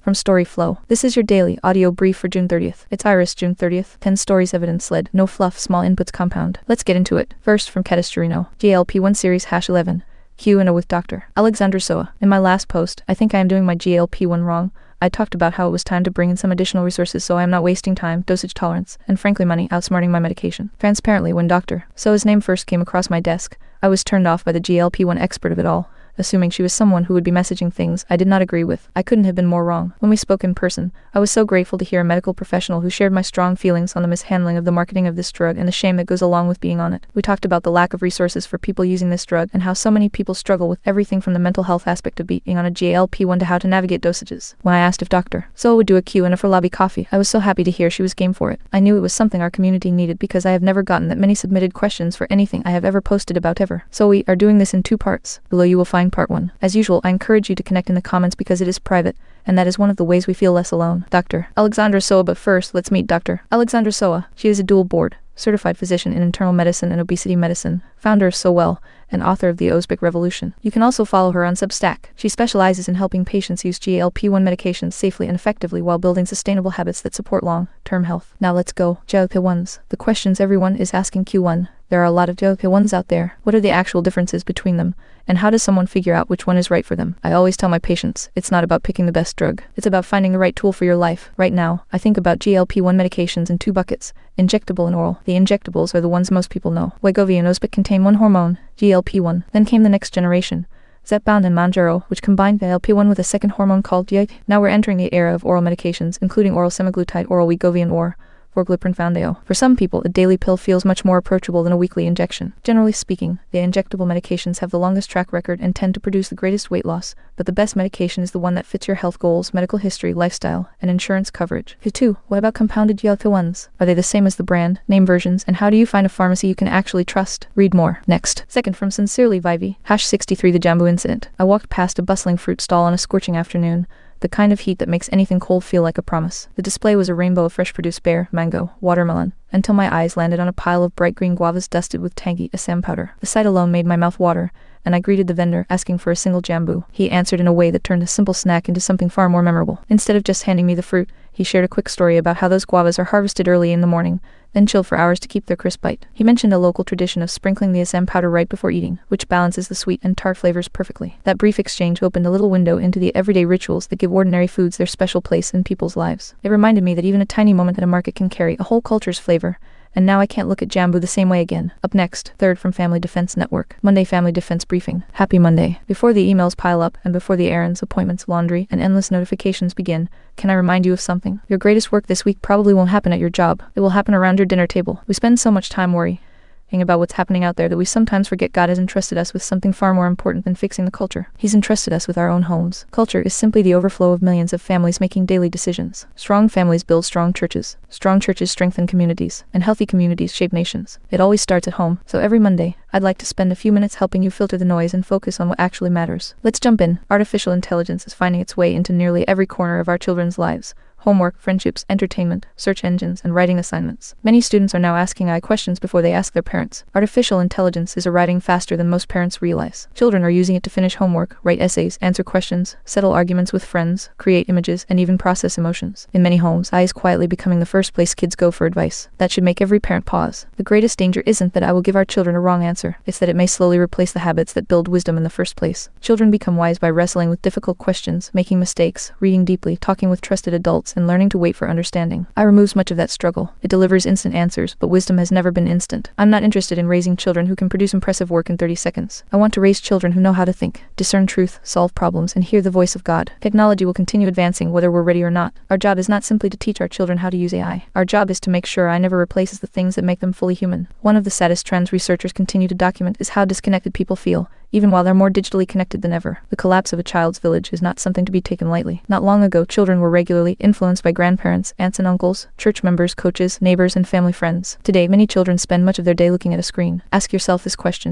from Storyflow. This is your daily audio brief for June 30th. It's Iris, June 30th. 10 stories, evidence-led, no fluff, small inputs compound. Let's get into it. First, from Kedistorino, GLP-1 series #11. Q&A with Dr. Alexandra Soa. In my last post, I think I am doing my GLP-1 wrong. I talked about how it was time to bring in some additional resources so I am not wasting time, dosage tolerance, and frankly money outsmarting my medication. Transparently, when Dr. Soa's name first came across my desk, I was turned off by the GLP-1 expert of it all, assuming she was someone who would be messaging things I did not agree with. I couldn't have been more wrong. When we spoke in person, I was so grateful to hear a medical professional who shared my strong feelings on the mishandling of the marketing of this drug and the shame that goes along with being on it. We talked about the lack of resources for people using this drug and how so many people struggle with everything from the mental health aspect of being on a GLP-1 to how to navigate dosages. When I asked if Dr. Soa would do a Q&A for Lobby Coffee, I was so happy to hear she was game for it. I knew it was something our community needed because I have never gotten that many submitted questions for anything I have ever posted about ever. So we are doing this in 2 parts. Below you will find part 1. As usual, I encourage you to connect in the comments because it is private, and that is one of the ways we feel less alone. Dr. Alexandra Soa. But first, let's meet Dr. Alexandra Soa. She is a dual board certified physician in internal medicine and obesity medicine, founder of SoWell, and author of The Ozpic Revolution. You can also follow her on Substack. She specializes in helping patients use GLP-1 medications safely and effectively while building sustainable habits that support long-term health. Now let's go. GLP-1s. The questions everyone is asking. Q1. There are a lot of GLP-1s out there. What are the actual differences between them? And how does someone figure out which one is right for them? I always tell my patients, it's not about picking the best drug. It's about finding the right tool for your life. Right now, I think about GLP-1 medications in 2 buckets, injectable and oral. The injectables are the ones most people know. Wegovy and Ozpic contain one hormone, GLP-1. Then came the next generation, Zepbound and Mounjaro, which combined the GLP-1 with a second hormone called GIP. Now we're entering the era of oral medications, including oral semaglutide, oral Wegovy, and Orforglipron Foundayo. For some people, a daily pill feels much more approachable than a weekly injection. Generally speaking, the injectable medications have the longest track record and tend to produce the greatest weight loss, but the best medication is the one that fits your health goals, medical history, lifestyle, and insurance coverage. Q2. What about compounded GLP-1s? Are they the same as the brand name versions, and how do you find a pharmacy you can actually trust? Read more. Next. Second, from Sincerely Vivi, #63 The Jambu Incident. I walked past a bustling fruit stall on a scorching afternoon, the kind of heat that makes anything cold feel like a promise. The display was a rainbow of fresh produce, pear, mango, watermelon, until my eyes landed on a pile of bright green guavas dusted with tangy assam powder. The sight alone made my mouth water, and I greeted the vendor, asking for a single jambu. He answered in a way that turned a simple snack into something far more memorable. Instead of just handing me the fruit, he shared a quick story about how those guavas are harvested early in the morning, then chilled for hours to keep their crisp bite. He mentioned a local tradition of sprinkling the assam powder right before eating, which balances the sweet and tart flavors perfectly. That brief exchange opened a little window into the everyday rituals that give ordinary foods their special place in people's lives. It reminded me that even a tiny moment at a market can carry a whole culture's flavor, and now I can't look at jambu the same way again. Up next, third, from Family Defense Network. Monday Family Defense Briefing. Happy Monday. Before the emails pile up, and before the errands, appointments, laundry, and endless notifications begin, can I remind you of something? Your greatest work this week probably won't happen at your job. It will happen around your dinner table. We spend so much time worrying about what's happening out there that we sometimes forget God has entrusted us with something far more important than fixing the culture. He's entrusted us with our own homes. Culture is simply the overflow of millions of families making daily decisions. Strong families build strong churches strengthen communities, and healthy communities shape nations. It always starts at home, so every Monday, I'd like to spend a few minutes helping you filter the noise and focus on what actually matters. Let's jump in. Artificial intelligence is finding its way into nearly every corner of our children's lives. Homework, friendships, entertainment, search engines, and writing assignments. Many students are now asking AI questions before they ask their parents. Artificial intelligence is arriving faster than most parents realize. Children are using it to finish homework, write essays, answer questions, settle arguments with friends, create images, and even process emotions. In many homes, AI is quietly becoming the first place kids go for advice. That should make every parent pause. The greatest danger isn't that I will give our children a wrong answer. It's that it may slowly replace the habits that build wisdom in the first place. Children become wise by wrestling with difficult questions, making mistakes, reading deeply, talking with trusted adults, and learning to wait for understanding. I removes much of that struggle. It delivers instant answers, but wisdom has never been instant. I'm not interested in raising children who can produce impressive work in 30 seconds. I want to raise children who know how to think, discern truth, solve problems, and hear the voice of God. Technology will continue advancing whether we're ready or not. Our job is not simply to teach our children how to use AI. Our job is to make sure AI never replaces the things that make them fully human. One of the saddest trends researchers continue to document is how disconnected people feel, even while they're more digitally connected than ever. The collapse of a child's village is not something to be taken lightly. Not long ago, children were regularly influenced by grandparents, aunts and uncles, church members, coaches, neighbors, and family friends. Today, many children spend much of their day looking at a screen. Ask yourself this question: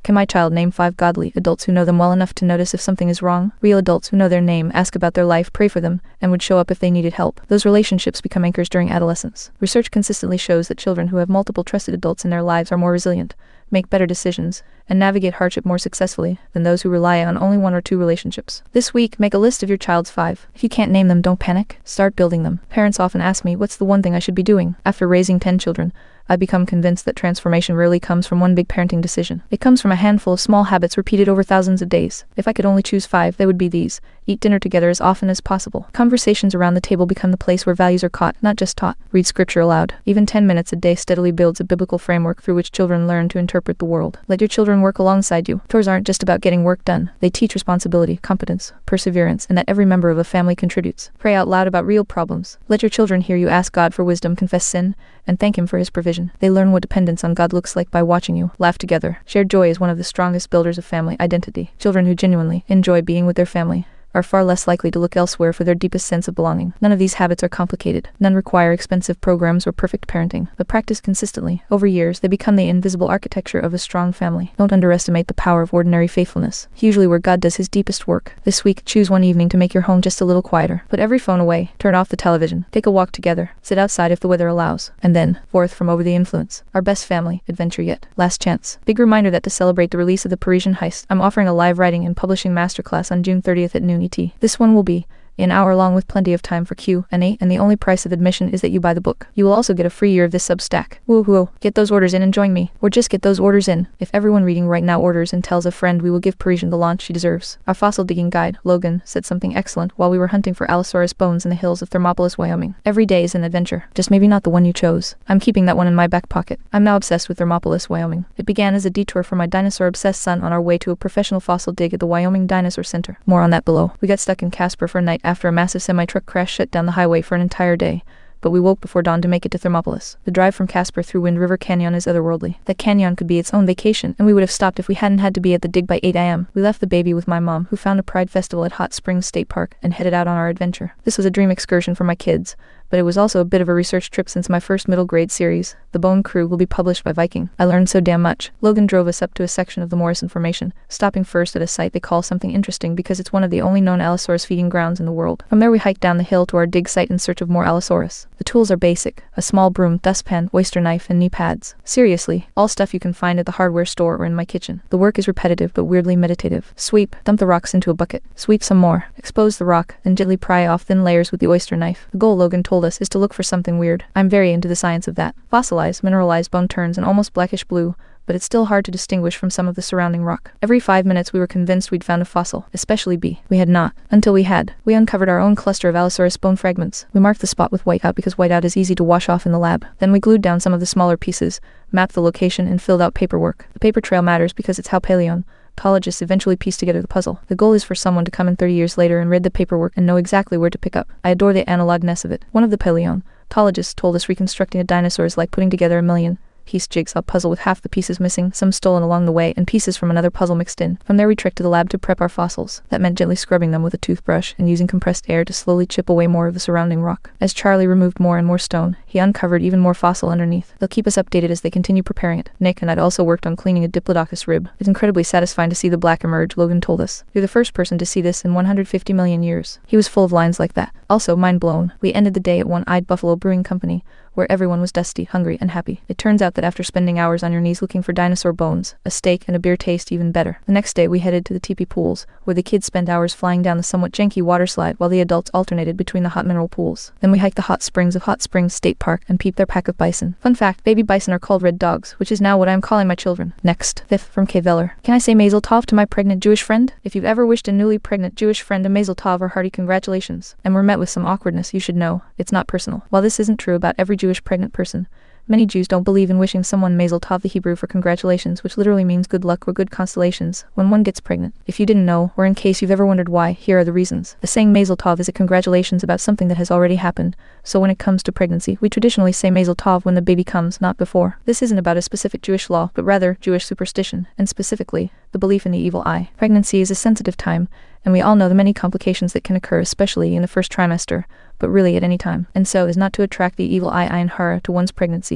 Can my child name 5 godly adults who know them well enough to notice if something is wrong? Real adults who know their name, ask about their life, pray for them, and would show up if they needed help. Those relationships become anchors during adolescence. Research consistently shows that children who have multiple trusted adults in their lives are more resilient, make better decisions, and navigate hardship more successfully than those who rely on only 1 or 2 relationships. This week, make a list of your child's 5. If you can't name them, don't panic. Start building them. Parents often ask me, what's the one thing I should be doing? After raising 10 children, I've become convinced that transformation rarely comes from one big parenting decision. It comes from a handful of small habits repeated over thousands of days. If I could only choose 5, they would be these. Eat dinner together as often as possible. Conversations around the table become the place where values are caught, not just taught. Read scripture aloud. Even 10 minutes a day steadily builds a biblical framework through which children learn to interpret the world. Let your children work alongside you. Chores aren't just about getting work done. They teach responsibility, competence, perseverance, and that every member of a family contributes. Pray out loud about real problems. Let your children hear you ask God for wisdom, confess sin, and thank Him for His provision. They learn what dependence on God looks like by watching you laugh together. Shared joy is one of the strongest builders of family identity. Children who genuinely enjoy being with their family are far less likely to look elsewhere for their deepest sense of belonging. None of these habits are complicated. None require expensive programs or perfect parenting. But practiced consistently, over years, they become the invisible architecture of a strong family. Don't underestimate the power of ordinary faithfulness. Usually where God does His deepest work. This week, choose one evening to make your home just a little quieter. Put every phone away. Turn off the television. Take a walk together. Sit outside if the weather allows. And then, forth from over the influence. Our best family adventure yet. Last chance. Big reminder that to celebrate the release of The Parisian Heist, I'm offering a live writing and publishing masterclass on June 30th at noon ET. This one will be an hour long with plenty of time for Q&A, and the only price of admission is that you buy the book. You will also get a free year of this Substack. Woohoo! Get those orders in and join me. Or just get those orders in. If everyone reading right now orders and tells a friend, we will give Parisian the launch she deserves. Our fossil digging guide, Logan, said something excellent while we were hunting for Allosaurus bones in the hills of Thermopolis, Wyoming. Every day is an adventure. Just maybe not the one you chose. I'm keeping that one in my back pocket. I'm now obsessed with Thermopolis, Wyoming. It began as a detour for my dinosaur-obsessed son on our way to a professional fossil dig at the Wyoming Dinosaur Center. More on that below. We got stuck in Casper for a night after a massive semi-truck crash shut down the highway for an entire day, but we woke before dawn to make it to Thermopolis. The drive from Casper through Wind River Canyon is otherworldly. That canyon could be its own vacation, and we would have stopped if we hadn't had to be at the dig by 8 a.m. We left the baby with my mom, who found a pride festival at Hot Springs State Park, and headed out on our adventure. This was a dream excursion for my kids, but it was also a bit of a research trip since my first middle grade series, The Bone Crew, will be published by Viking. I learned so damn much. Logan drove us up to a section of the Morrison Formation, stopping first at a site they call something interesting because it's one of the only known Allosaurus feeding grounds in the world. From there we hiked down the hill to our dig site in search of more Allosaurus. The tools are basic: a small broom, dustpan, oyster knife, and knee pads. Seriously, all stuff you can find at the hardware store or in my kitchen. The work is repetitive but weirdly meditative. Sweep, dump the rocks into a bucket. Sweep some more. Expose the rock, then gently pry off thin layers with the oyster knife. The goal, Logan told us, is to look for something weird. I'm very into the science of that. Fossilized, mineralized bone turns an almost blackish blue, but it's still hard to distinguish from some of the surrounding rock. Every 5 minutes we were convinced we'd found a fossil, especially B. We had not. Until we had. We uncovered our own cluster of Allosaurus bone fragments. We marked the spot with whiteout because whiteout is easy to wash off in the lab. Then we glued down some of the smaller pieces, mapped the location, and filled out paperwork. The paper trail matters because it's how paleontologists eventually piece together the puzzle. The goal is for someone to come in 30 years later and read the paperwork and know exactly where to pick up. I adore the analogness of it. One of the paleontologists told us reconstructing a dinosaur is like putting together a million-piece jigsaw puzzle with half the pieces missing, some stolen along the way, and pieces from another puzzle mixed in. From there we trekked to the lab to prep our fossils. That meant gently scrubbing them with a toothbrush and using compressed air to slowly chip away more of the surrounding rock. As Charlie removed more and more stone, he uncovered even more fossil underneath. They'll keep us updated as they continue preparing it. Nick and I'd also worked on cleaning a Diplodocus rib. It's incredibly satisfying to see the black emerge, Logan told us. You're the first person to see this in 150 million years. He was full of lines like that. Also, mind blown. We ended the day at One-Eyed Buffalo Brewing Company, where everyone was dusty, hungry, and happy. It turns out that after spending hours on your knees looking for dinosaur bones, a steak and a beer taste even better. The next day we headed to the teepee pools, where the kids spent hours flying down the somewhat janky water slide while the adults alternated between the hot mineral pools. Then we hiked the hot springs of Hot Springs State Park and peeped their pack of bison. Fun fact, baby bison are called red dogs, which is now what I'm calling my children. Next, fifth from K. Veller. Can I say Mazel Tov to my pregnant Jewish friend? If you've ever wished a newly pregnant Jewish friend a Mazel Tov or hearty congratulations, and were met with some awkwardness, you should know, it's not personal. While this isn't true about every Jewish pregnant person, many Jews don't believe in wishing someone Mazel Tov, the Hebrew for congratulations, which literally means good luck or good constellations, when one gets pregnant. If you didn't know, or in case you've ever wondered why, here are the reasons. The saying Mazel Tov is a congratulations about something that has already happened, so when it comes to pregnancy, we traditionally say Mazel Tov when the baby comes, not before. This isn't about a specific Jewish law, but rather Jewish superstition, and specifically, the belief in the evil eye. Pregnancy is a sensitive time, and we all know the many complications that can occur, especially in the first trimester, but really at any time. And so, as not to attract the evil eye and horror to one's pregnancy,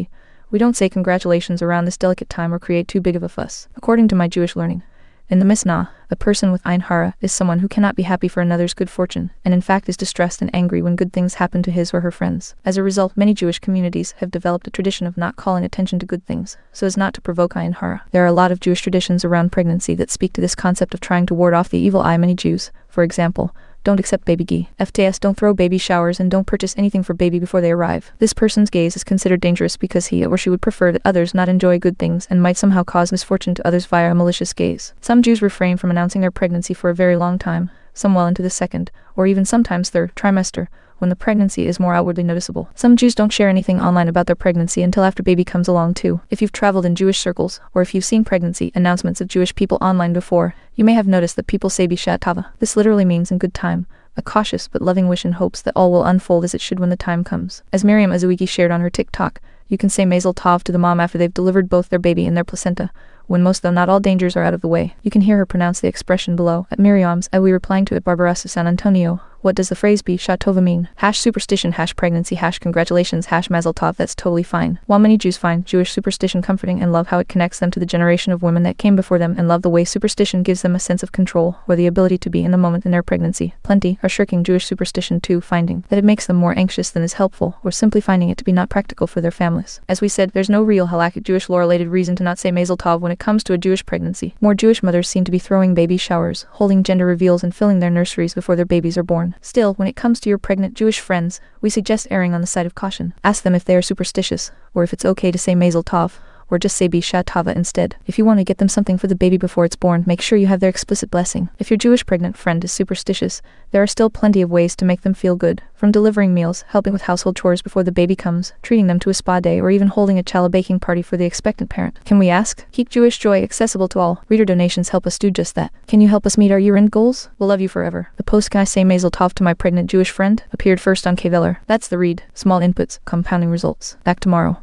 We don't say congratulations around this delicate time or create too big of a fuss. According to my Jewish learning, in the Mishnah, a person with Ein Hara is someone who cannot be happy for another's good fortune, and in fact is distressed and angry when good things happen to his or her friends. As a result, many Jewish communities have developed a tradition of not calling attention to good things, so as not to provoke Ein Hara. There are a lot of Jewish traditions around pregnancy that speak to this concept of trying to ward off the evil eye. Many Jews, for example, don't accept baby ghee. FTS don't throw baby showers and don't purchase anything for baby before they arrive. This person's gaze is considered dangerous because he or she would prefer that others not enjoy good things and might somehow cause misfortune to others via a malicious gaze. Some Jews refrain from announcing their pregnancy for a very long time, some well into the second, or even sometimes third trimester, when the pregnancy is more outwardly noticeable. Some Jews don't share anything online about their pregnancy until after baby comes along too. If you've traveled in Jewish circles, or if you've seen pregnancy announcements of Jewish people online before, you may have noticed that people say Bishat Tava. This literally means in good time, a cautious but loving wish in hopes that all will unfold as it should when the time comes. As Miriam Azuigi shared on her TikTok, you can say Mazel Tov to the mom after they've delivered both their baby and their placenta, when most though not all dangers are out of the way. You can hear her pronounce the expression below. At Miriam's, we replying to it Barbaressa San Antonio. What does the phrase Bishat Tova mean? #superstition, #pregnancy, #congratulations, #mazel tov. That's totally fine. While many Jews find Jewish superstition comforting and love how it connects them to the generation of women that came before them and love the way superstition gives them a sense of control or the ability to be in the moment in their pregnancy, plenty are shirking Jewish superstition too, finding that it makes them more anxious than is helpful, or simply finding it to be not practical for their families. As we said, there's no real halakhic Jewish law-related reason to not say mazel tov when it comes to a Jewish pregnancy. More Jewish mothers seem to be throwing baby showers, holding gender reveals and filling their nurseries before their babies are born. Still, when it comes to your pregnant Jewish friends, we suggest erring on the side of caution. Ask them if they are superstitious, or if it's okay to say mazel tov, or just say Bishat Tava instead. If you want to get them something for the baby before it's born, make sure you have their explicit blessing. If your Jewish pregnant friend is superstitious, there are still plenty of ways to make them feel good, from delivering meals, helping with household chores before the baby comes, treating them to a spa day, or even holding a challah baking party for the expectant parent. Can we ask? Keep Jewish joy accessible to all. Reader donations help us do just that. Can you help us meet our year-end goals? We'll love you forever. The post "Can I say Mazel Tov to my pregnant Jewish friend?" appeared first on Kveler. That's the read. Small inputs, compounding results. Back tomorrow.